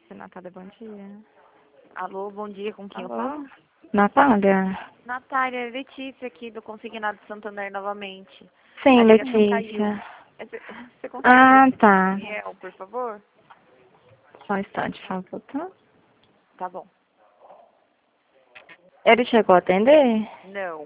Natália, bom dia. Alô, bom dia, com quem eu Alô? falo? Natália? Natália, Letícia aqui do Consignado Santander novamente. Sim, A ligação caiu. Letícia. Você consegue Ah, transferir para tá. Gabriel, por favor? Só um instante, por favor, tá? Tá bom. Ele chegou a atender? Não.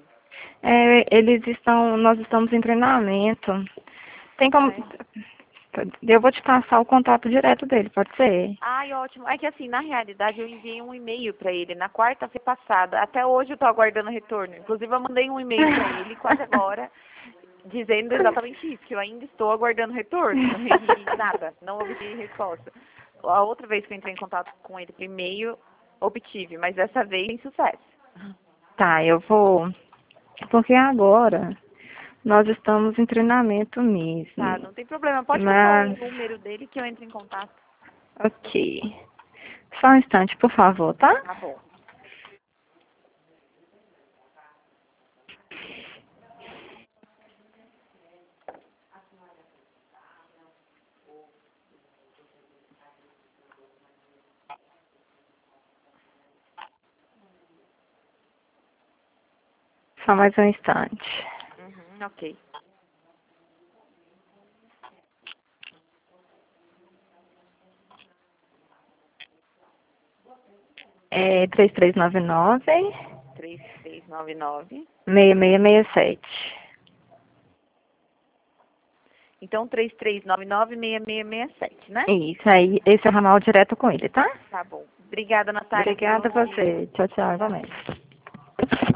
Nós estamos em treinamento. Tem como... É. Eu vou te passar o contato direto dele, pode ser? Ai, ótimo. É que assim, na realidade, eu enviei um e-mail para ele na quarta-feira passada. Até hoje eu tô aguardando retorno. Inclusive, eu mandei um e-mail para ele quase agora, dizendo exatamente isso, que eu ainda estou aguardando retorno. E nada, não obtive resposta. A outra vez que eu entrei em contato com ele por e-mail, obtive, mas dessa vez sem sucesso. Tá, eu vou... Porque agora nós estamos em treinamento Tá, mesmo. não tem problema. Pode passar o Mas... número dele que eu entro em contato. Ok. Só um instante, por favor, tá? Tá bom. Só mais um instante. Uhum, ok. É 3399 3399. 6667. Então, 3399-6667, né? Isso aí, esse é o ramal direto com ele, tá? Tá bom. Obrigada, Natália. Tenha um Obrigada a bom dia. você. Tchau, tchau, igualmente.